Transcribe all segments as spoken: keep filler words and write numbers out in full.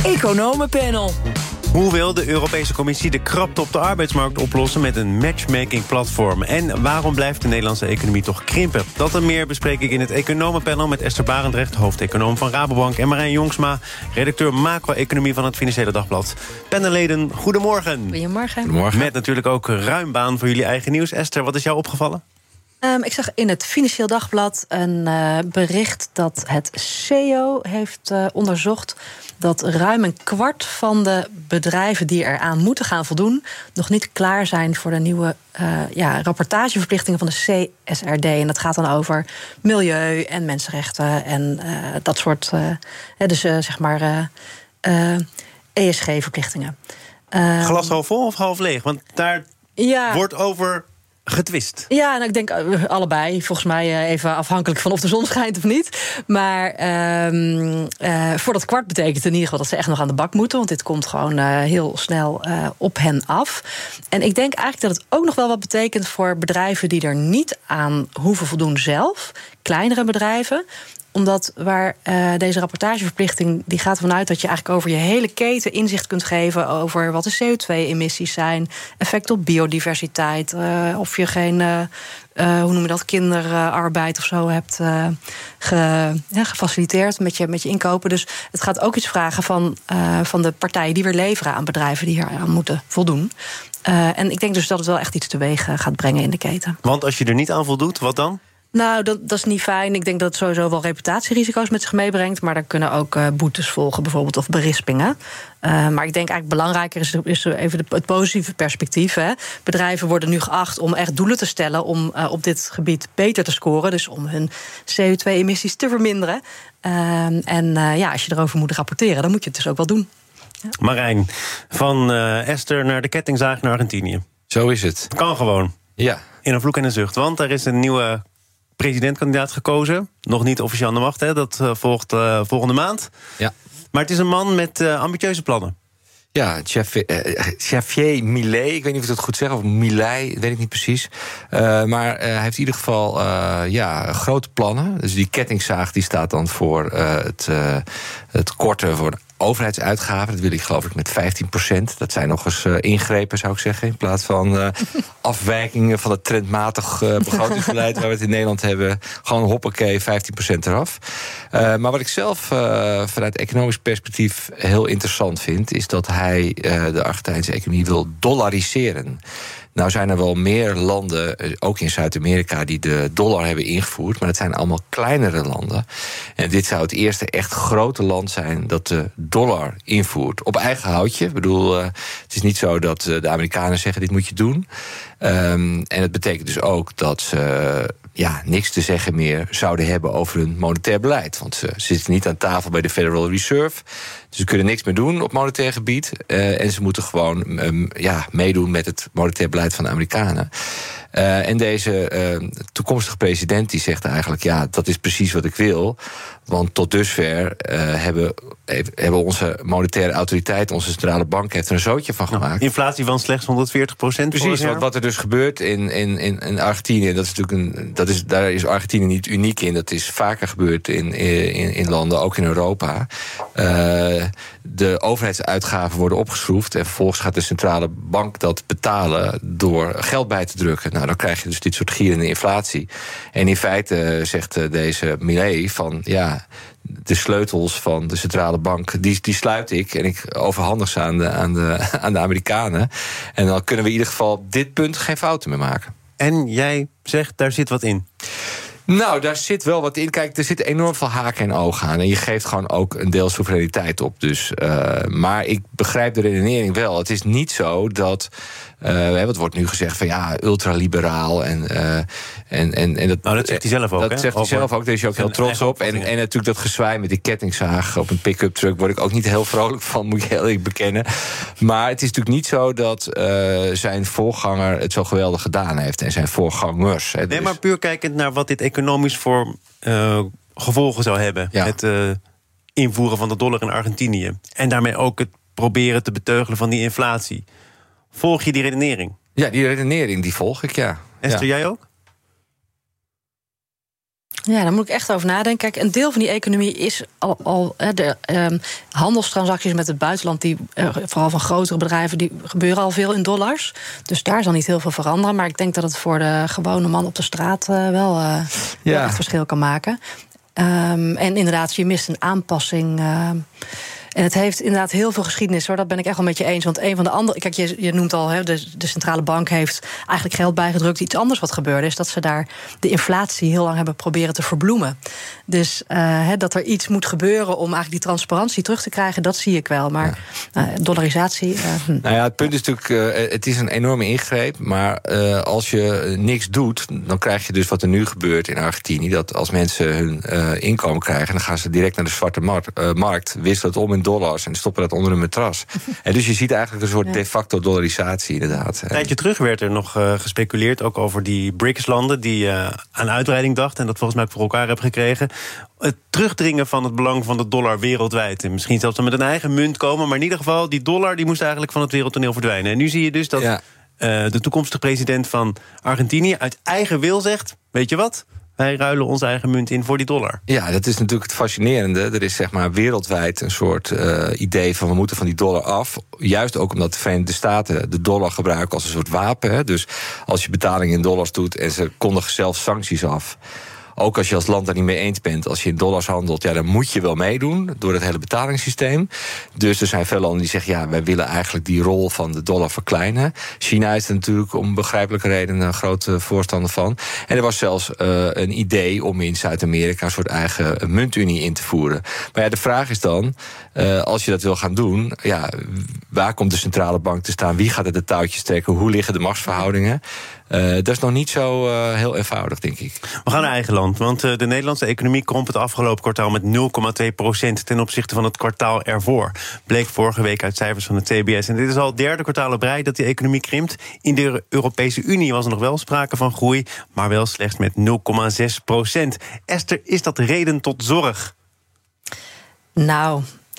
Economenpanel. Hoe wil de Europese Commissie de krapte op de arbeidsmarkt oplossen met een matchmaking-platform? En waarom blijft de Nederlandse economie toch krimpen? Dat en meer bespreek ik in het Economenpanel met Esther Barendrecht, hoofdeconoom van Rabobank, en Marijn Jongsma, redacteur macro-economie van het Financiële Dagblad. Panelleden, goedemorgen. Goedemorgen. Goedemorgen. Met natuurlijk ook ruim baan voor jullie eigen nieuws. Esther, wat is jou opgevallen? Um, ik zag in het Financieel Dagblad een uh, bericht dat het C E O heeft uh, onderzocht dat ruim een kwart van de bedrijven die eraan moeten gaan voldoen nog niet klaar zijn voor de nieuwe uh, ja, rapportageverplichtingen van de C S R D. En dat gaat dan over milieu en mensenrechten en uh, dat soort, uh, dus uh, zeg maar uh, uh, E S G-verplichtingen. Uh, Glas half vol of half leeg? Want daar ja. wordt over getwist. Ja, nou, ik denk uh, allebei. Volgens mij uh, even afhankelijk van of de zon schijnt of niet. Maar um, uh, voor dat kwart betekent het in ieder geval dat ze echt nog aan de bak moeten. Want dit komt gewoon uh, heel snel uh, op hen af. En ik denk eigenlijk dat het ook nog wel wat betekent voor bedrijven die er niet aan hoeven voldoen zelf. Kleinere bedrijven. Omdat waar uh, deze rapportageverplichting die gaat ervan uit dat je eigenlijk over je hele keten inzicht kunt geven over wat de C O twee emissies zijn, effect op biodiversiteit, uh, of je geen, uh, uh, hoe noem je dat, kinderarbeid of zo hebt uh, ge, ja, gefaciliteerd met je, met je inkopen. Dus het gaat ook iets vragen van, uh, van de partijen die weer leveren aan bedrijven die hier aan moeten voldoen. Uh, en ik denk dus dat het wel echt iets teweeg gaat brengen in de keten. Want als je er niet aan voldoet, wat dan? Nou, dat, dat is niet fijn. Ik denk dat het sowieso wel reputatierisico's met zich meebrengt. Maar daar kunnen ook uh, boetes volgen, bijvoorbeeld, of berispingen. Uh, maar ik denk eigenlijk belangrijker is, is even de, het positieve perspectief. Hè. Bedrijven worden nu geacht om echt doelen te stellen om uh, op dit gebied beter te scoren. Dus om hun C O twee emissies te verminderen. Uh, en uh, ja, als je erover moet rapporteren, dan moet je het dus ook wel doen. Ja. Marijn, van uh, Esther naar de kettingzaag naar Argentinië. Zo is het. Kan gewoon. Ja. In een vloek en een zucht. Want er is een nieuwe presidentkandidaat gekozen. Nog niet officieel aan de macht, hè? Dat uh, volgt uh, volgende maand. Ja. Maar het is een man met uh, ambitieuze plannen. Ja, Javier Milei, ik weet niet of ik het goed zeg, of Milei, weet ik niet precies. Uh, maar uh, hij heeft in ieder geval uh, ja, grote plannen. Dus die kettingzaag die staat dan voor uh, het, uh, het korten voor overheidsuitgaven. Dat wil ik geloof ik met vijftien procent. Dat zijn nog eens uh, ingrepen, zou ik zeggen. In plaats van uh, afwijkingen van het trendmatig uh, begrotingsbeleid waar we het in Nederland hebben. Gewoon hoppakee, vijftien procent eraf. Uh, maar wat ik zelf uh, vanuit economisch perspectief heel interessant vind, is dat hij uh, de Argentijnse economie wil dollariseren. Nou zijn er wel meer landen, ook in Zuid-Amerika, die de dollar hebben ingevoerd. Maar het zijn allemaal kleinere landen. En dit zou het eerste echt grote land zijn dat de dollar invoert. Op eigen houtje. Ik bedoel, uh, het is niet zo dat uh, de Amerikanen zeggen, dit moet je doen. Um, en het betekent dus ook dat ze uh, ja, niks te zeggen meer zouden hebben over hun monetair beleid. Want ze zitten niet aan tafel bij de Federal Reserve. Dus ze kunnen niks meer doen op monetair gebied. Uh, en ze moeten gewoon um, ja, meedoen met het monetair beleid van de Amerikanen. Uh, en deze uh, toekomstige president die zegt eigenlijk, ja, dat is precies wat ik wil. Want tot dusver uh, hebben, hebben onze monetaire autoriteit, onze centrale bank, heeft er een zootje van gemaakt. Inflatie van slechts honderdveertig procent. Precies, wat, wat er dus gebeurt in, in, in Argentinië, dat is natuurlijk een, dat is, daar is Argentinië niet uniek in. Dat is vaker gebeurd in, in, in landen, ook in Europa. Uh, de overheidsuitgaven worden opgeschroefd en vervolgens gaat de centrale bank dat betalen door geld bij te drukken. Nou, dan krijg je dus dit soort gierende inflatie. En in feite zegt deze Milei van, ja, de sleutels van de centrale bank, die, die sluit ik en ik overhandig ze aan de, aan, de, aan de Amerikanen. En dan kunnen we in ieder geval op dit punt geen fouten meer maken. En jij zegt, daar zit wat in. Nou, daar zit wel wat in. Kijk, er zit enorm veel haken en ogen aan. En je geeft gewoon ook een deel soevereiniteit op. Dus, uh, maar ik begrijp de redenering wel. Het is niet zo dat, uh, wat wordt nu gezegd van ja, ultraliberaal. En, uh, en, en, en dat, nou, dat zegt hij zelf ook. Dat hè? zegt hij zelf ook, daar is hij ook heel trots op. En, en natuurlijk dat gezwaai met die kettingzaag op een pick-up truck word ik ook niet heel vrolijk van, moet je heel eerlijk bekennen. Maar het is natuurlijk niet zo dat uh, zijn voorganger het zo geweldig gedaan heeft. En zijn voorgangers. Hè, dus. Nee, maar puur kijkend naar wat dit economisch voor uh, gevolgen zou hebben. Ja. Het uh, invoeren van de dollar in Argentinië. En daarmee ook het proberen te beteugelen van die inflatie. Volg je die redenering? Ja, die redenering die volg ik, ja. Esther, ja. jij ook? Ja, daar moet ik echt over nadenken. Kijk, een deel van die economie is al... al de um, handelstransacties met het buitenland, die uh, vooral van grotere bedrijven, die gebeuren al veel in dollars. Dus daar zal niet heel veel veranderen. Maar ik denk dat het voor de gewone man op de straat uh, wel, uh, ja. wel echt verschil kan maken. Um, en inderdaad, je mist een aanpassing. Uh, En het heeft inderdaad heel veel geschiedenis, hoor. Dat ben ik echt wel met je eens. Want een van de andere... Kijk, je, je noemt al, hè, de, de centrale bank heeft eigenlijk geld bijgedrukt. Iets anders wat gebeurde is dat ze daar de inflatie heel lang hebben proberen te verbloemen. Dus uh, hè, dat er iets moet gebeuren om eigenlijk die transparantie terug te krijgen, dat zie ik wel. Maar ja. uh, dollarisatie... Uh, hm. Nou ja, het punt is natuurlijk, uh, het is een enorme ingreep. Maar uh, als je niks doet, dan krijg je dus wat er nu gebeurt in Argentinië. Dat als mensen hun uh, inkomen krijgen, dan gaan ze direct naar de zwarte markt, uh, markt wisselen het om in dollars en stoppen dat onder een matras. En dus je ziet eigenlijk een soort ja. de facto dollarisatie, inderdaad. Een tijdje terug werd er nog uh, gespeculeerd, ook over die B R I C S-landen die uh, aan uitbreiding dachten en dat volgens mij ook voor elkaar hebben gekregen. Het terugdringen van het belang van de dollar wereldwijd. En misschien zelfs dan met een eigen munt komen, maar in ieder geval, die dollar die moest eigenlijk van het wereldtoneel verdwijnen. En nu zie je dus dat ja. uh, de toekomstige president van Argentinië uit eigen wil zegt, weet je wat? Wij ruilen onze eigen munt in voor die dollar. Ja, dat is natuurlijk het fascinerende. Er is zeg maar wereldwijd een soort uh, idee van we moeten van die dollar af. Juist ook omdat de Verenigde Staten de dollar gebruiken als een soort wapen. Hè. Dus als je betalingen in dollars doet en ze kondigen zelf sancties af. Ook als je als land daar niet mee eens bent, als je in dollars handelt, ja, dan moet je wel meedoen door het hele betalingssysteem. Dus er zijn veel landen die zeggen, ja, wij willen eigenlijk die rol van de dollar verkleinen. China is er natuurlijk om begrijpelijke redenen een grote voorstander van. En er was zelfs uh, een idee om in Zuid-Amerika een soort eigen muntunie in te voeren. Maar ja, de vraag is dan, uh, als je dat wil gaan doen, ja, waar komt de centrale bank te staan? Wie gaat er de touwtjes trekken? Hoe liggen de machtsverhoudingen? Uh, dat is nog niet zo uh, heel eenvoudig, denk ik. We gaan naar eigen land, want uh, de Nederlandse economie kromp het afgelopen kwartaal met nul komma twee procent ten opzichte van het kwartaal ervoor. Bleek vorige week uit cijfers van het C B S. En dit is al het derde kwartaal op rij dat die economie krimpt. In de Europese Unie was er nog wel sprake van groei, maar wel slechts met nul komma zes procent. Esther, is dat reden tot zorg? Nou...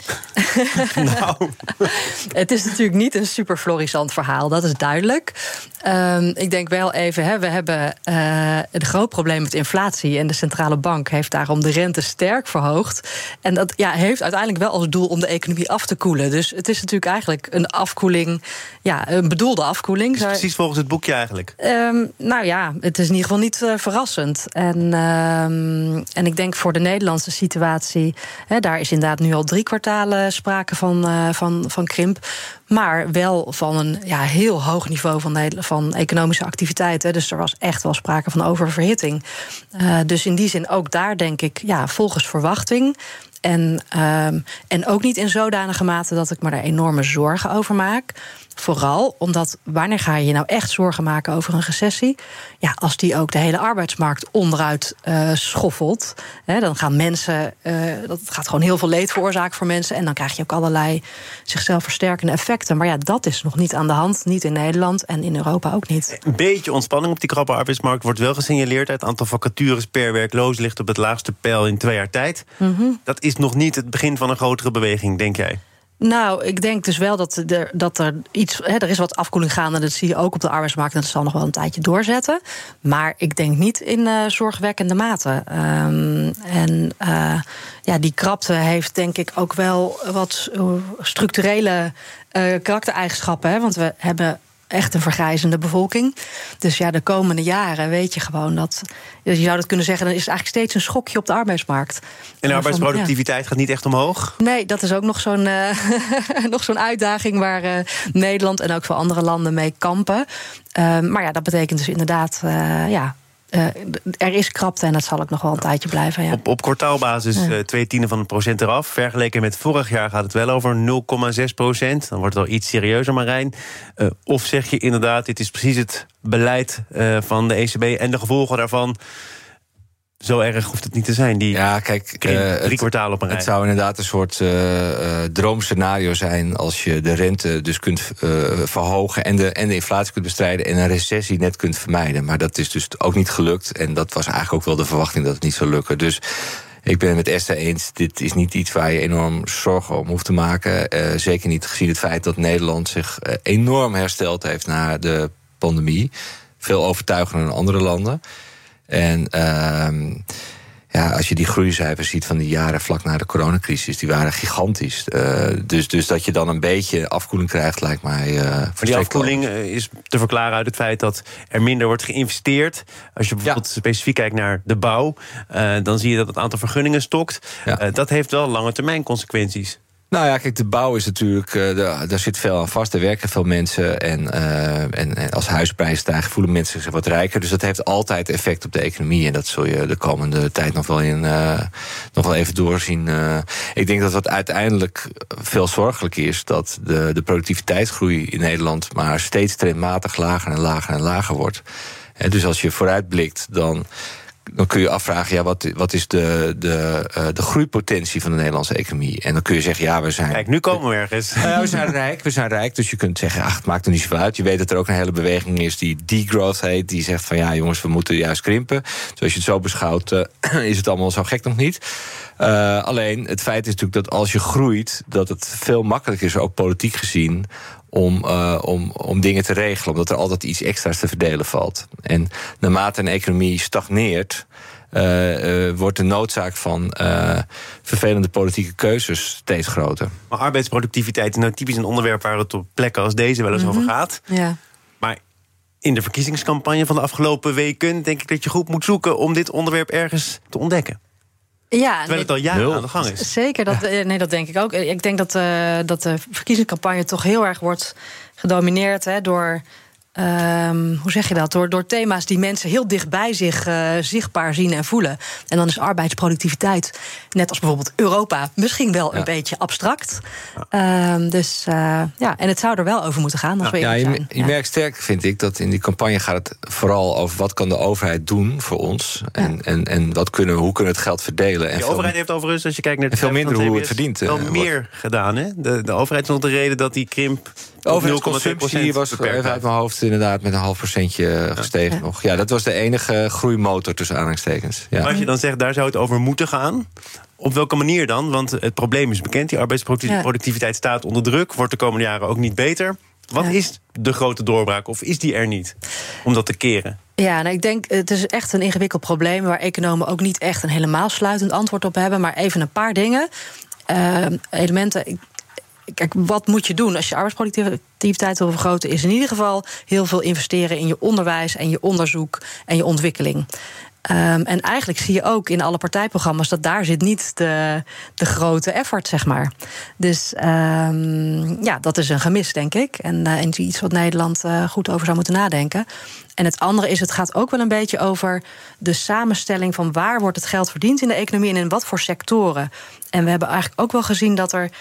nou. Het is natuurlijk niet een super florissant verhaal, dat is duidelijk. Um, ik denk wel even, hè, we hebben uh, een groot probleem met inflatie en de centrale bank heeft daarom de rente sterk verhoogd. En dat ja, heeft uiteindelijk wel als doel om de economie af te koelen. Dus het is natuurlijk eigenlijk een afkoeling, ja, een bedoelde afkoeling. Is precies volgens het boekje eigenlijk? Um, nou ja, het is in ieder geval niet uh, verrassend. En, um, en ik denk voor de Nederlandse situatie, hè, daar is inderdaad nu al drie kwartalen sprake van, uh, van, van krimp. Maar wel van een ja, heel hoog niveau van, de, van economische activiteiten. Dus er was echt wel sprake van oververhitting. Uh, dus in die zin ook daar denk ik, ja, volgens verwachting. En, um, en ook niet in zodanige mate dat ik me daar enorme zorgen over maak. Vooral omdat, wanneer ga je je nou echt zorgen maken over een recessie? Ja, als die ook de hele arbeidsmarkt onderuit uh, schoffelt. Hè, dan gaan mensen, uh, dat gaat gewoon heel veel leed veroorzaken voor mensen. En dan krijg je ook allerlei zichzelf versterkende effecten. Maar ja, dat is nog niet aan de hand. Niet in Nederland en in Europa ook niet. Een beetje ontspanning op die krappe arbeidsmarkt wordt wel gesignaleerd. Het aantal vacatures per werkloos ligt op het laagste peil in twee jaar tijd. Mm-hmm. Dat is nog niet het begin van een grotere beweging, denk jij? Nou, ik denk dus wel dat er, dat er iets... Hè, er is wat afkoeling gaande, dat zie je ook op de arbeidsmarkt... en dat zal nog wel een tijdje doorzetten. Maar ik denk niet in uh, zorgwekkende mate. Um, en uh, ja, die krapte heeft denk ik ook wel wat structurele uh, karaktereigenschappen. Hè, want we hebben echt een vergrijzende bevolking. Dus ja, de komende jaren weet je gewoon dat... Je zou dat kunnen zeggen, dan is het eigenlijk steeds een schokje op de arbeidsmarkt. En de arbeidsproductiviteit ja. gaat niet echt omhoog? Nee, dat is ook nog zo'n, uh, nog zo'n uitdaging waar uh, Nederland en ook veel andere landen mee kampen. Uh, maar ja, dat betekent dus inderdaad... Uh, ja, Uh, er is krapte en dat zal ook nog wel een tijdje blijven. Ja. Op, op kwartaalbasis ja. uh, twee tienden van een procent eraf. Vergeleken met vorig jaar gaat het wel over nul komma zes procent. Dan wordt het wel iets serieuzer, Marijn. Uh, of zeg je inderdaad, dit is precies het beleid uh, van de E C B... en de gevolgen daarvan... Zo erg hoeft het niet te zijn, die ja, kijk, uh, drie kwartalen op een rij. Het zou inderdaad een soort uh, uh, droomscenario zijn... als je de rente dus kunt uh, verhogen en de, en de inflatie kunt bestrijden... en een recessie net kunt vermijden. Maar dat is dus ook niet gelukt. En dat was eigenlijk ook wel de verwachting dat het niet zou lukken. Dus ik ben het met Esther eens, dit is niet iets waar je enorm zorgen om hoeft te maken. Uh, zeker niet gezien het feit dat Nederland zich uh, enorm hersteld heeft... na de pandemie. Veel overtuigender dan andere landen. En uh, ja, als je die groeicijfers ziet van die jaren vlak na de coronacrisis, die waren gigantisch. Uh, dus, dus dat je dan een beetje afkoeling krijgt, lijkt mij uh, Die afkoeling uh, is te verklaren uit het feit dat er minder wordt geïnvesteerd. Als je bijvoorbeeld ja. specifiek kijkt naar de bouw, uh, dan zie je dat het aantal vergunningen stokt. Ja. Uh, dat heeft wel lange termijn consequenties. Nou ja, kijk, de bouw is natuurlijk, uh, daar, daar zit veel aan vast. Er werken veel mensen en, uh, en, en als huisprijzen stijgen voelen mensen zich wat rijker. Dus dat heeft altijd effect op de economie. En dat zul je de komende tijd nog wel, in, uh, nog wel even doorzien. Uh, ik denk dat wat uiteindelijk veel zorgelijk is, dat de, de productiviteitsgroei in Nederland maar steeds trendmatig lager en lager en lager wordt. En dus als je vooruitblikt, dan... dan kun je afvragen, ja, wat, wat is de, de, uh, de groeipotentie van de Nederlandse economie? En dan kun je zeggen, ja, we zijn... Kijk, nu komen we ergens. Ja, we zijn rijk, we zijn rijk, dus je kunt zeggen, ach, het maakt er niet zoveel uit. Je weet dat er ook een hele beweging is die degrowth heet, die zegt van, ja, jongens, we moeten juist krimpen. Dus als je het zo beschouwt, uh, is het allemaal zo gek nog niet. Uh, alleen, het feit is natuurlijk dat als je groeit, dat het veel makkelijker is, ook politiek gezien, Om, uh, om, om dingen te regelen, omdat er altijd iets extra's te verdelen valt. En naarmate een economie stagneert, uh, uh, wordt de noodzaak van uh, vervelende politieke keuzes steeds groter. Maar arbeidsproductiviteit is nou typisch een onderwerp waar het op plekken als deze wel eens mm-hmm. over gaat. Ja. Maar in de verkiezingscampagne van de afgelopen weken denk ik dat je goed moet zoeken om dit onderwerp ergens te ontdekken. Ja, terwijl het al jaren Nul. aan de gang is. Zeker, dat, ja. nee, dat denk ik ook. Ik denk dat, uh, dat de verkiezingscampagne toch heel erg wordt gedomineerd hè, door... Um, hoe zeg je dat? Door, door thema's die mensen heel dicht bij zich uh, zichtbaar zien en voelen. En dan is arbeidsproductiviteit, net als bijvoorbeeld Europa, misschien wel ja. een beetje abstract. Ja. Um, dus uh, ja, en het zou er wel over moeten gaan. Als ja. we ja, je, zijn. je ja. merkt sterk, vind ik, dat in die campagne gaat het vooral over wat kan de overheid doen voor ons. Ja. En, en, en wat kunnen, hoe kunnen we het geld verdelen. En de overheid heeft overigens, als je kijkt naar de veel minder hoe het verdient. Wel uh, meer wordt. gedaan. Hè? De, de overheid is nog de reden dat die krimp. De overheidsconsumptie was even uit mijn hoofd inderdaad met een half procentje gestegen ja. nog. Ja, dat was de enige groeimotor tussen aanhalingstekens. Ja. Maar als je dan zegt, daar zou het over moeten gaan, op welke manier dan? Want het probleem is bekend, die arbeidsproductiviteit ja. staat onder druk, wordt de komende jaren ook niet beter. Wat ja. is de grote doorbraak, of is die er niet, om dat te keren? Ja, nou, ik denk, het is echt een ingewikkeld probleem waar economen ook niet echt een helemaal sluitend antwoord op hebben, maar even een paar dingen. Uh, elementen... Kijk, wat moet je doen als je arbeidsproductiviteit wil vergroten? Is in ieder geval heel veel investeren in je onderwijs en je onderzoek en je ontwikkeling. Um, en eigenlijk zie je ook in alle partijprogramma's dat daar zit niet de, de grote effort, zeg maar. Dus um, ja, dat is een gemis, denk ik. En, uh, en iets wat Nederland uh, goed over zou moeten nadenken. En het andere is, het gaat ook wel een beetje over de samenstelling van waar wordt het geld verdiend in de economie en in wat voor sectoren. En we hebben eigenlijk ook wel gezien dat er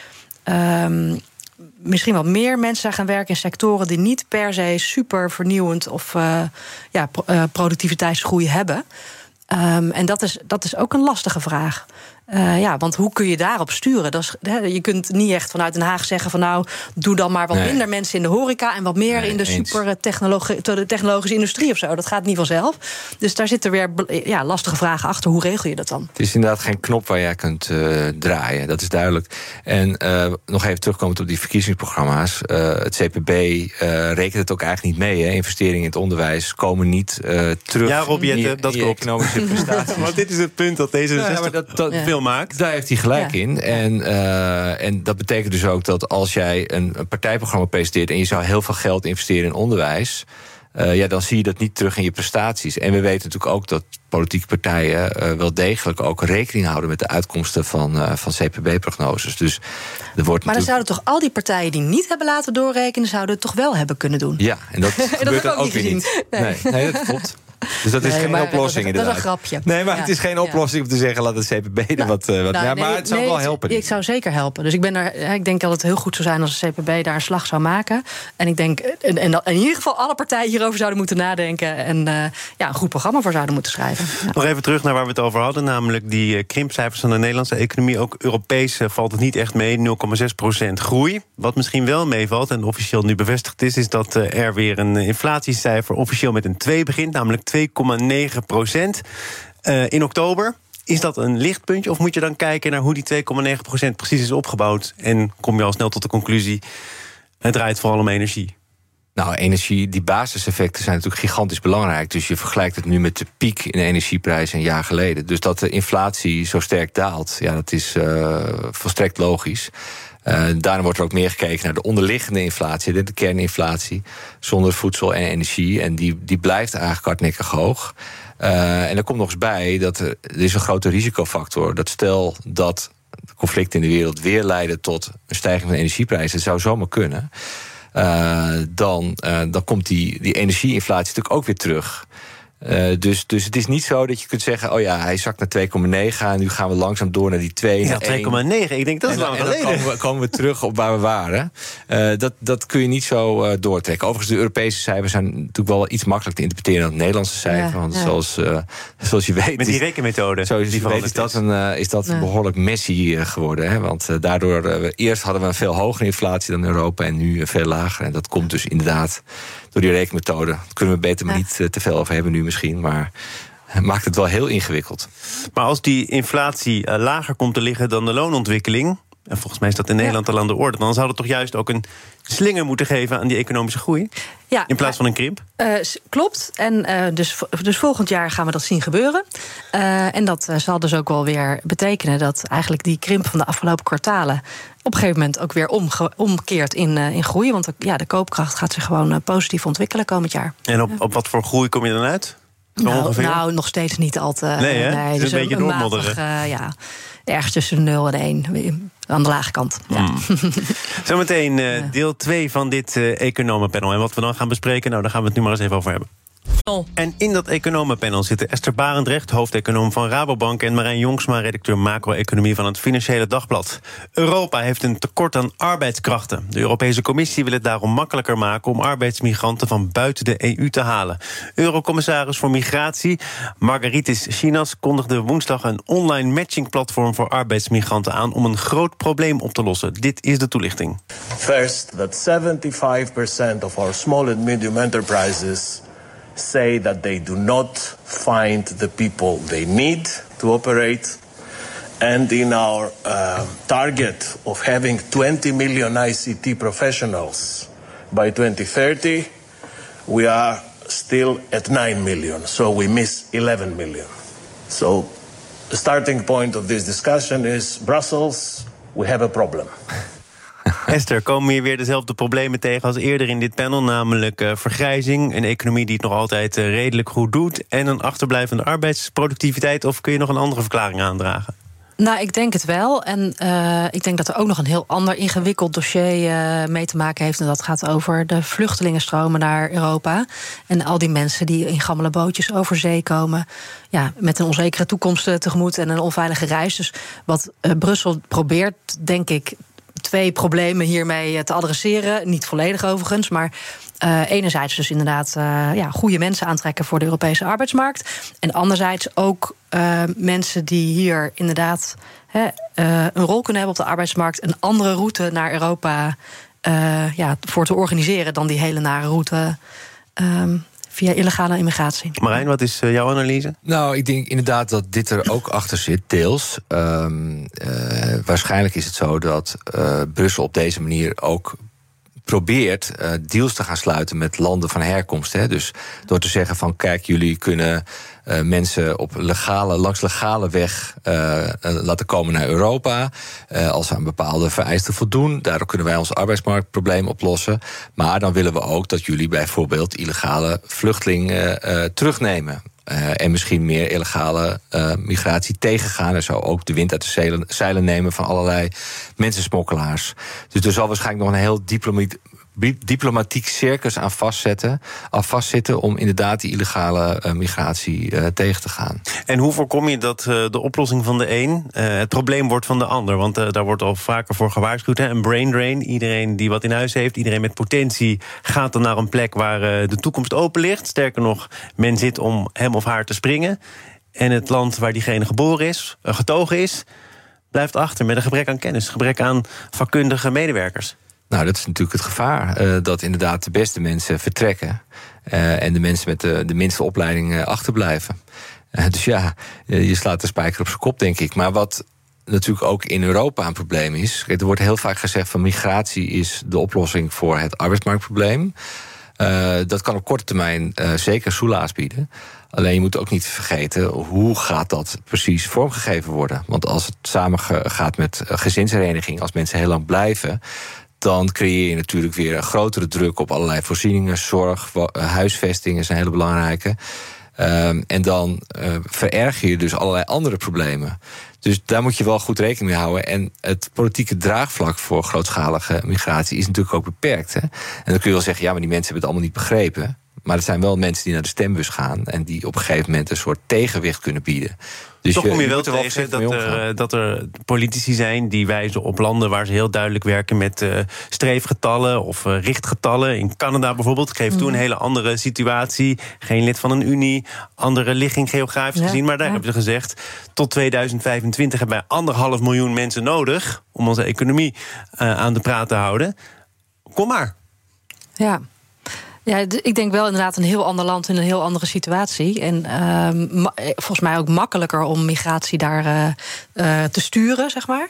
Um, misschien wel meer mensen zijn gaan werken in sectoren die niet per se super vernieuwend of uh, ja, pro- uh, productiviteitsgroei hebben. Um, en dat is, dat is ook een lastige vraag. Uh, ja, want hoe kun je daarop sturen? Dat is, he, je kunt niet echt vanuit Den Haag zeggen van nou, doe dan maar wat nee. minder mensen in de horeca en wat meer nee, in de super technologi- technologische industrie of zo. Dat gaat niet vanzelf. Dus daar zitten weer ja, lastige vragen achter. Hoe regel je dat dan? Het is inderdaad geen knop waar jij kunt uh, draaien. Dat is duidelijk. En uh, nog even terugkomend op die verkiezingsprogramma's. Uh, het C P B uh, rekent het ook eigenlijk niet mee. Hè. Investeringen in het onderwijs komen niet uh, terug. Ja, Rob Jetten, dat klopt. Economische prestaties. Want dit is het punt dat deze ja, ja, dat, dat, ja. maakt. Daar heeft hij gelijk ja. in. En, uh, en dat betekent dus ook dat als jij een, een partijprogramma presenteert en je zou heel veel geld investeren in onderwijs, uh, ja, dan zie je dat niet terug in je prestaties. En we weten natuurlijk ook dat politieke partijen uh, wel degelijk ook rekening houden met de uitkomsten van, uh, van C P B-prognoses. Dus er wordt maar dan zouden toch al die partijen die niet hebben laten doorrekenen, zouden het toch wel hebben kunnen doen? Ja, en dat gebeurt dat ook, ook weer niet. Nee. Nee, nee, dat klopt. Dus dat is nee, geen oplossing dat, inderdaad. Dat is een grapje. Nee, maar ja. het is geen oplossing om te zeggen, laat het C P B er nou, wat... Uh, wat nou, ja, maar nee, het zou nee, wel helpen. Het, het zou zeker helpen. Dus ik, ben er, ik denk dat het heel goed zou zijn als de C P B daar een slag zou maken. En ik denk en, en dat in ieder geval alle partijen hierover zouden moeten nadenken en uh, ja, een goed programma voor zouden moeten schrijven. Ja. Nog even terug naar waar we het over hadden, namelijk die uh, krimpcijfers van de Nederlandse economie. Ook Europees uh, valt het niet echt mee, nul komma zes procent groei. Wat misschien wel meevalt en officieel nu bevestigd is, is dat uh, er weer een inflatiecijfer officieel met een twee begint, namelijk twee komma negen procent uh, in oktober. Is dat een lichtpuntje of moet je dan kijken naar hoe die twee komma negen procent precies is opgebouwd en kom je al snel tot de conclusie, het draait vooral om energie? Nou, energie, die basiseffecten zijn natuurlijk gigantisch belangrijk. Dus je vergelijkt het nu met de piek in de energieprijs een jaar geleden. Dus dat de inflatie zo sterk daalt, ja, dat is uh, volstrekt logisch. Uh, daarom wordt er ook meer gekeken naar de onderliggende inflatie, de, de kerninflatie, zonder voedsel en energie. En die, die blijft eigenlijk hardnekkig hoog. Uh, en er komt nog eens bij dat er, er is een grote risicofactor. Dat stel dat conflicten in de wereld weer leiden tot een stijging van de energieprijzen, het zou zomaar kunnen. Uh, dan, uh, dan komt die, die energieinflatie natuurlijk ook weer terug. Uh, dus, dus het is niet zo dat je kunt zeggen, oh ja, hij zakt naar twee komma negen en nu gaan we langzaam door naar die twee. Ja, twee komma negen, ik denk dat is lang geleden. En dan komen we, komen we terug op waar we waren. Uh, dat, dat kun je niet zo uh, doortrekken. Overigens, de Europese cijfers zijn natuurlijk wel iets makkelijker te interpreteren dan het Nederlandse cijfer. Ja, want ja. zoals, uh, zoals je weet... Met die rekenmethode. Zoals je weet is dat, een, uh, is dat ja. behoorlijk messy uh, geworden. Hè? Want uh, daardoor, uh, eerst hadden we een veel hogere inflatie dan Europa en nu uh, veel lager. En dat komt dus inderdaad door die rekenmethode. Daar kunnen we beter maar ja. niet uh, te veel over hebben nu misschien, maar maakt het wel heel ingewikkeld. Maar als die inflatie uh, lager komt te liggen dan de loonontwikkeling, en volgens mij is dat in Nederland ja. al aan de orde, dan zou het toch juist ook een slinger moeten geven aan die economische groei? Ja, in plaats van een krimp? Uh, klopt. En uh, dus, dus volgend jaar gaan we dat zien gebeuren. Uh, en dat uh, zal dus ook wel weer betekenen dat eigenlijk die krimp van de afgelopen kwartalen op een gegeven moment ook weer omge- omkeert in, uh, in groei. Want de, ja, de koopkracht gaat zich gewoon uh, positief ontwikkelen komend jaar. En op, op wat voor groei kom je dan uit? Nou, nou, nog steeds niet al te... Nee, hè? Nee, dus een beetje doormodderen. Uh, ja, ergens tussen de nul en één. Aan de lage kant. Ja. Mm. Zometeen uh, deel twee van dit uh, economenpanel. En wat we dan gaan bespreken, nou, daar gaan we het nu maar eens even over hebben. Oh. En in dat economenpanel zitten Esther Barendrecht, hoofdeconoom van Rabobank, en Marijn Jongsma, redacteur macro-economie van het Financiële Dagblad. Europa heeft een tekort aan arbeidskrachten. De Europese Commissie wil het daarom makkelijker maken om arbeidsmigranten van buiten de E U te halen. Eurocommissaris voor Migratie Margaritis Schinas kondigde woensdag een online matchingplatform voor arbeidsmigranten aan om een groot probleem op te lossen. Dit is de toelichting. First, that seventy-five percent of our small and medium enterprises say that they do not find the people they need to operate. And in our uh, target of having twenty million I C T professionals by twenty thirty, we are still at nine million. So we miss eleven million. So the starting point of this discussion is Brussels, we have a problem. Esther, komen hier weer dezelfde problemen tegen als eerder in dit panel, namelijk uh, vergrijzing, een economie die het nog altijd uh, redelijk goed doet en een achterblijvende arbeidsproductiviteit, of kun je nog een andere verklaring aandragen? Nou, ik denk het wel. En uh, ik denk dat er ook nog een heel ander ingewikkeld dossier uh, mee te maken heeft. En dat gaat over de vluchtelingenstromen naar Europa. En al die mensen die in gammele bootjes over zee komen, ja, met een onzekere toekomst tegemoet en een onveilige reis. Dus wat uh, Brussel probeert, denk ik, twee problemen hiermee te adresseren. Niet volledig overigens, maar uh, enerzijds dus inderdaad uh, ja, goede mensen aantrekken voor de Europese arbeidsmarkt. En anderzijds ook uh, mensen die hier inderdaad he, uh, een rol kunnen hebben op de arbeidsmarkt, een andere route naar Europa uh, ja, voor te organiseren dan die hele nare route Um, via illegale immigratie. Marijn, wat is jouw analyse? Nou, ik denk inderdaad dat dit er ook achter zit, deels. Um, uh, waarschijnlijk is het zo dat uh, Brussel op deze manier ook probeert uh, deals te gaan sluiten met landen van herkomst. Hè. Dus door te zeggen van, kijk, jullie kunnen uh, mensen op legale, langs legale weg uh, uh, laten komen naar Europa. Uh, als ze aan bepaalde vereisten voldoen. Daardoor kunnen wij ons arbeidsmarktprobleem oplossen. Maar dan willen we ook dat jullie bijvoorbeeld illegale vluchtelingen uh, terugnemen. Uh, en misschien meer illegale uh, migratie tegengaan. En zo ook de wind uit de zeilen, zeilen nemen van allerlei mensensmokkelaars. Dus er zal waarschijnlijk nog een heel diplomatiek, diplomatiek circus aan vastzetten, aan vastzitten om inderdaad die illegale uh, migratie uh, tegen te gaan. En hoe voorkom je dat uh, de oplossing van de een uh, het probleem wordt van de ander? Want uh, daar wordt al vaker voor gewaarschuwd. Hè? Een brain drain. Iedereen die wat in huis heeft, iedereen met potentie gaat dan naar een plek waar uh, de toekomst open ligt. Sterker nog, men zit om hem of haar te springen. En het land waar diegene geboren is, uh, getogen is, blijft achter met een gebrek aan kennis, gebrek aan vakkundige medewerkers. Nou, dat is natuurlijk het gevaar, uh, dat inderdaad de beste mensen vertrekken uh, en de mensen met de, de minste opleiding uh, achterblijven. Uh, dus ja, je slaat de spijker op zijn kop, denk ik. Maar wat natuurlijk ook in Europa een probleem is, er wordt heel vaak gezegd van migratie is de oplossing voor het arbeidsmarktprobleem. Uh, dat kan op korte termijn uh, zeker soelaas bieden. Alleen je moet ook niet vergeten, hoe gaat dat precies vormgegeven worden? Want als het samen gaat met gezinshereniging, als mensen heel lang blijven, dan creëer je natuurlijk weer een grotere druk op allerlei voorzieningen, zorg, huisvesting is een hele belangrijke. Um, en dan uh, vererger je dus allerlei andere problemen. Dus daar moet je wel goed rekening mee houden. En het politieke draagvlak voor grootschalige migratie is natuurlijk ook beperkt. Hè? En dan kun je wel zeggen, ja, maar die mensen hebben het allemaal niet begrepen. Maar het zijn wel mensen die naar de stembus gaan en die op een gegeven moment een soort tegenwicht kunnen bieden. Dus toch je, kom je, je wel er wel tegen dat mee er, dat er politici zijn die wijzen op landen waar ze heel duidelijk werken met uh, streefgetallen of uh, richtgetallen. In Canada bijvoorbeeld, ik geef mm. toe een hele andere situatie. Geen lid van een unie, andere ligging geografisch ja, gezien. Maar daar ja. hebben ze gezegd, tot tweeduizend vijfentwintig hebben wij anderhalf miljoen mensen nodig om onze economie uh, aan de praat te houden. Kom maar. Ja. Ja, ik denk wel inderdaad een heel ander land in een heel andere situatie. En uh, ma- volgens mij ook makkelijker om migratie daar uh, uh, te sturen, zeg maar.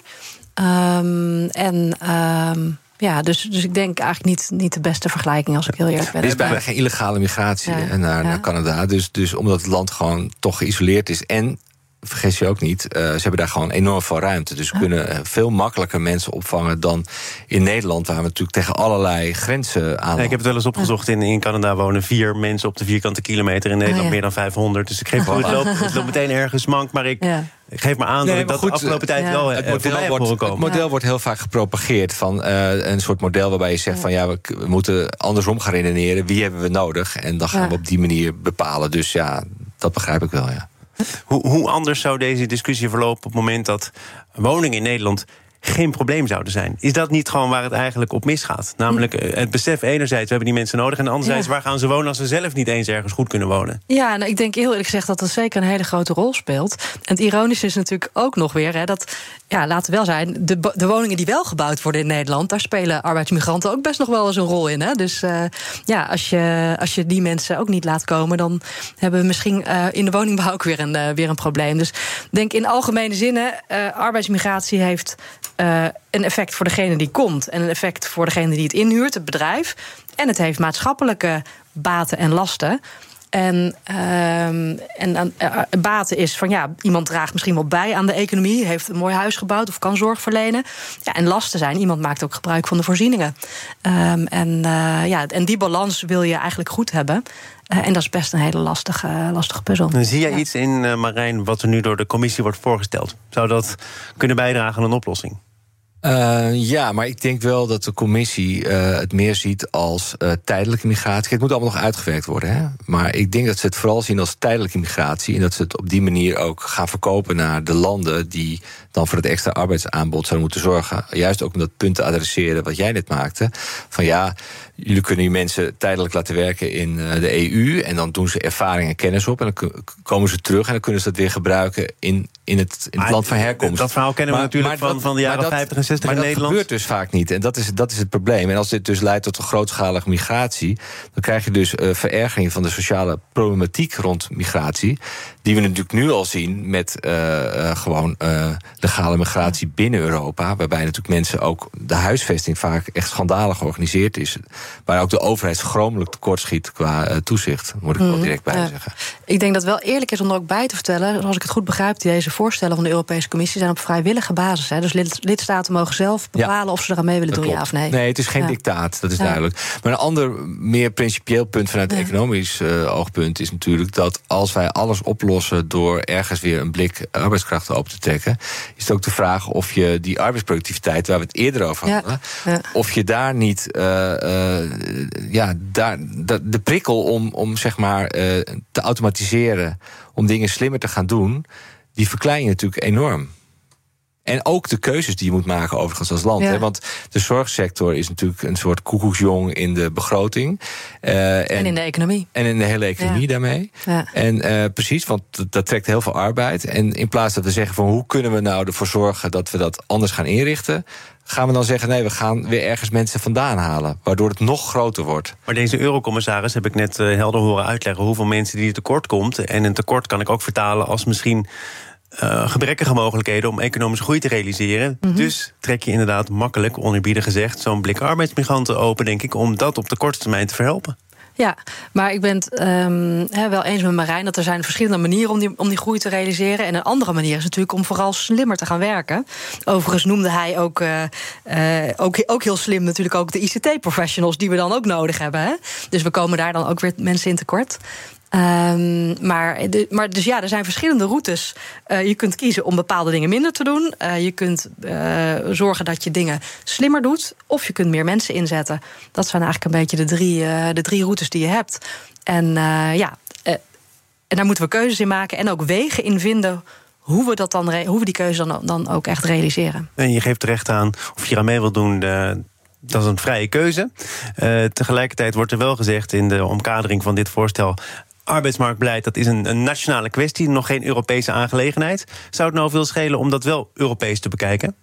Um, en um, ja, dus, dus ik denk eigenlijk niet, niet de beste vergelijking, als ik heel eerlijk ben. Er is bijna geen illegale migratie ja, naar, ja. naar Canada. Dus, dus omdat het land gewoon toch geïsoleerd is. En vergeet je ook niet, uh, ze hebben daar gewoon enorm veel ruimte. Dus we kunnen veel makkelijker mensen opvangen dan in Nederland, waar we natuurlijk tegen allerlei grenzen aan. Ja, ik heb het wel eens opgezocht. In, in Canada wonen vier mensen op de vierkante kilometer. In Nederland oh, ja. meer dan vijfhonderd. Dus ik geef oh, het, loopt, het loopt meteen ergens mank. Maar ik, ja. ik geef maar aan nee, dat ik dat goed, de afgelopen tijd ja. wel het model, wordt, het model ja. wordt heel vaak gepropageerd. Van uh, een soort model waarbij je zegt ja. van ja, we, we moeten andersom gaan redeneren. Wie hebben we nodig? En dan gaan ja. we op die manier bepalen. Dus ja, dat begrijp ik wel, ja. Hoe, hoe anders zou deze discussie verlopen op het moment dat woningen in Nederland geen probleem zouden zijn? Is dat niet gewoon waar het eigenlijk op misgaat? Namelijk het besef enerzijds, we hebben die mensen nodig, en anderzijds, ja. waar gaan ze wonen als ze zelf niet eens ergens goed kunnen wonen? Ja, nou, ik denk heel eerlijk gezegd dat dat zeker een hele grote rol speelt. En het ironische is natuurlijk ook nog weer, hè, dat, ja, laten we wel zijn, de, de woningen die wel gebouwd worden in Nederland, daar spelen arbeidsmigranten ook best nog wel eens een rol in. Hè? Dus uh, ja, als je, als je die mensen ook niet laat komen, dan hebben we misschien uh, in de woningbouw ook weer een, uh, weer een probleem. Dus ik denk in algemene zinnen, uh, arbeidsmigratie heeft Uh, een effect voor degene die komt en een effect voor degene die het inhuurt, het bedrijf. En het heeft maatschappelijke baten en lasten. En, uh, en uh, baten is van ja, iemand draagt misschien wel bij aan de economie, heeft een mooi huis gebouwd of kan zorg verlenen. Ja, en lasten zijn, iemand maakt ook gebruik van de voorzieningen. Um, en, uh, ja, en die balans wil je eigenlijk goed hebben. Uh, en dat is best een hele lastige, lastige puzzel. En zie jij ja. iets in, uh, Marijn, wat er nu door de commissie wordt voorgesteld? Zou dat kunnen bijdragen aan een oplossing? Uh, ja, maar ik denk wel dat de commissie uh, het meer ziet als uh, tijdelijke migratie. Het moet allemaal nog uitgewerkt worden, hè? Maar ik denk dat ze het vooral zien als tijdelijke migratie en dat ze het op die manier ook gaan verkopen naar de landen die dan voor het extra arbeidsaanbod zouden moeten zorgen. Juist ook om dat punt te adresseren wat jij net maakte. Van ja, jullie kunnen die mensen tijdelijk laten werken in de E U en dan doen ze ervaring en kennis op en dan komen ze terug en dan kunnen ze dat weer gebruiken in, in, het, in het land van herkomst. Dat verhaal kennen we maar, natuurlijk maar van, dat, van de jaren dat, vijftig en zestig in maar Nederland. Maar dat gebeurt dus vaak niet en dat is, dat is het probleem. En als dit dus leidt tot een grootschalige migratie, dan krijg je dus uh, verergering van de sociale problematiek rond migratie, die we natuurlijk nu al zien met uh, uh, gewoon uh, legale migratie binnen Europa, waarbij natuurlijk mensen ook de huisvesting vaak echt schandalig georganiseerd is, waar ook de overheid schromelijk tekortschiet qua uh, toezicht, moet ik er wel direct bij ja. zeggen. Ik denk dat wel eerlijk is om er ook bij te vertellen, als ik het goed begrijp, deze voorstellen van de Europese Commissie zijn op vrijwillige basis. Hè? Dus lid, lidstaten mogen zelf bepalen ja, of ze eraan mee willen doen, klopt. ja of nee. Nee, het is geen ja. dictaat, dat is ja. duidelijk. Maar een ander, meer principieel punt vanuit ja. economisch uh, oogpunt is natuurlijk dat als wij alles oplossen door ergens weer een blik arbeidskrachten open te trekken, is het ook de vraag of je die arbeidsproductiviteit, waar we het eerder over hadden, ja. Ja. of je daar niet uh, uh, ja, daar, de, de prikkel om, om zeg maar uh, te automatiseren, om dingen slimmer te gaan doen, die verklein je natuurlijk enorm. En ook de keuzes die je moet maken overigens als land. Ja. Hè? Want de zorgsector is natuurlijk een soort koekoeksjong in de begroting. Uh, en, en in de economie. En in de hele economie ja. daarmee. Ja. En uh, precies, want dat, dat trekt heel veel arbeid. En in plaats dat we zeggen van hoe kunnen we nou ervoor zorgen dat we dat anders gaan inrichten, gaan we dan zeggen nee, we gaan weer ergens mensen vandaan halen, waardoor het nog groter wordt. Maar deze eurocommissaris heb ik net uh, helder horen uitleggen hoeveel mensen die tekort komt. En een tekort kan ik ook vertalen als misschien Uh, gebrekkige mogelijkheden om economische groei te realiseren. Mm-hmm. Dus trek je inderdaad makkelijk, oneerbiedig gezegd, zo'n blik arbeidsmigranten open, denk ik, om dat op de korte termijn te verhelpen. Ja, maar ik ben het um, he, wel eens met Marijn dat er zijn verschillende manieren om die, om die groei te realiseren. En een andere manier is natuurlijk om vooral slimmer te gaan werken. Overigens noemde hij ook, uh, uh, ook, ook heel slim natuurlijk ook de I C T-professionals die we dan ook nodig hebben. Hè? Dus we komen daar dan ook weer mensen in tekort. Um, maar, de, maar dus ja, er zijn verschillende routes. Uh, je kunt kiezen om bepaalde dingen minder te doen. Uh, je kunt uh, zorgen dat je dingen slimmer doet. Of je kunt meer mensen inzetten. Dat zijn eigenlijk een beetje de drie, uh, de drie routes die je hebt. En uh, ja, uh, en daar moeten we keuzes in maken. En ook wegen in vinden hoe we, dat dan re- hoe we die keuze dan, dan ook echt realiseren. En je geeft terecht aan, of je aan mee wil doen, de, dat is een vrije keuze. Uh, tegelijkertijd wordt er wel gezegd in de omkadering van dit voorstel, arbeidsmarktbeleid, dat is een, een nationale kwestie, nog geen Europese aangelegenheid. Zou het nou veel schelen om dat wel Europees te bekijken?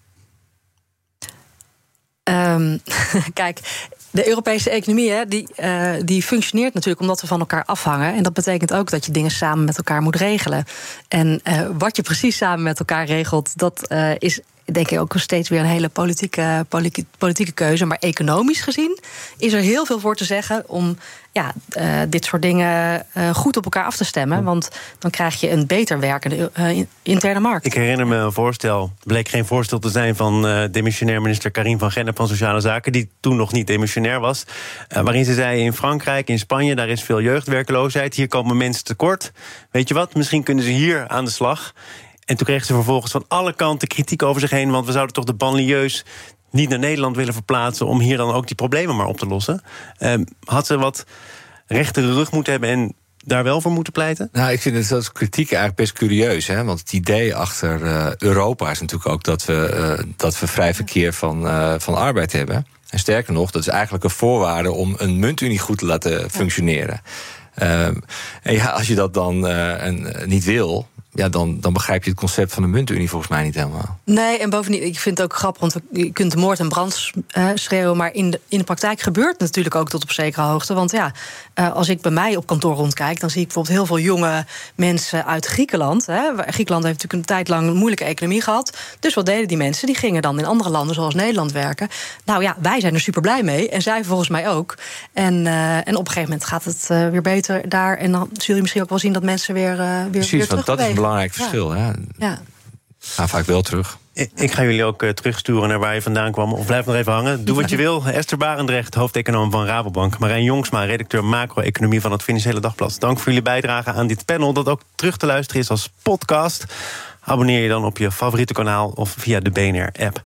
Um, kijk, de Europese economie hè, die, uh, die functioneert natuurlijk omdat we van elkaar afhangen. En dat betekent ook dat je dingen samen met elkaar moet regelen. En uh, wat je precies samen met elkaar regelt, dat uh, is denk ik ook steeds weer een hele politieke, politieke, politieke keuze. Maar economisch gezien is er heel veel voor te zeggen om ja, uh, dit soort dingen uh, goed op elkaar af te stemmen. Want dan krijg je een beter werkende uh, interne markt. Ik herinner me een voorstel, bleek geen voorstel te zijn van uh, demissionair minister Karine van Gennep van Sociale Zaken, die toen nog niet demissionair was. Uh, waarin ze zei, in Frankrijk, in Spanje, daar is veel jeugdwerkeloosheid. Hier komen mensen tekort. Weet je wat, misschien kunnen ze hier aan de slag. En toen kreeg ze vervolgens van alle kanten kritiek over zich heen, want we zouden toch de banlieues niet naar Nederland willen verplaatsen om hier dan ook die problemen maar op te lossen. Uh, had ze wat rechtere rug moeten hebben en daar wel voor moeten pleiten? Nou, ik vind het dat kritiek eigenlijk best curieus, hè? Want het idee achter uh, Europa is natuurlijk ook dat we, uh, dat we vrij verkeer van, uh, van arbeid hebben. En sterker nog, dat is eigenlijk een voorwaarde om een muntunie goed te laten functioneren. Uh, en ja, als je dat dan uh, een, niet wil, ja, dan, dan begrijp je het concept van de muntunie volgens mij niet helemaal. Nee, en bovendien, ik vind het ook grappig, want je kunt de moord en brand uh, schreeuwen, maar in de, in de praktijk gebeurt het natuurlijk ook tot op zekere hoogte. Want ja, uh, als ik bij mij op kantoor rondkijk, dan zie ik bijvoorbeeld heel veel jonge mensen uit Griekenland. Hè. Griekenland heeft natuurlijk een tijd lang een moeilijke economie gehad. Dus wat deden die mensen? Die gingen dan in andere landen zoals Nederland werken. Nou ja, wij zijn er super blij mee en zij volgens mij ook. En, uh, en op een gegeven moment gaat het uh, weer beter daar. En dan zul je misschien ook wel zien dat mensen weer, uh, weer, Precies, weer want dat is een belangrijk verschil. Ja. Ja. Ga vaak wel terug. Ik ga jullie ook uh, terugsturen naar waar je vandaan kwam. Of blijf nog even hangen. Doe wat je wil. Esther Barendrecht, hoofdeconoom van Rabobank. Marijn Jongsma, redacteur macro-economie van het Financiële Dagblad. Dank voor jullie bijdrage aan dit panel, dat ook terug te luisteren is als podcast. Abonneer je dan op je favoriete kanaal of via de B N R-app.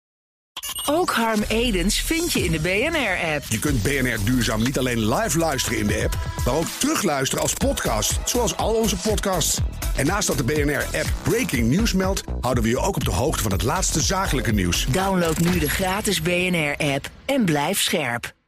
Ook Harm Edens vind je in de B N R-app. Je kunt B N R Duurzaam niet alleen live luisteren in de app, maar ook terugluisteren als podcast, zoals al onze podcasts. En naast dat de B N R-app Breaking News meldt, houden we je ook op de hoogte van het laatste zakelijke nieuws. Download nu de gratis B N R-app en blijf scherp.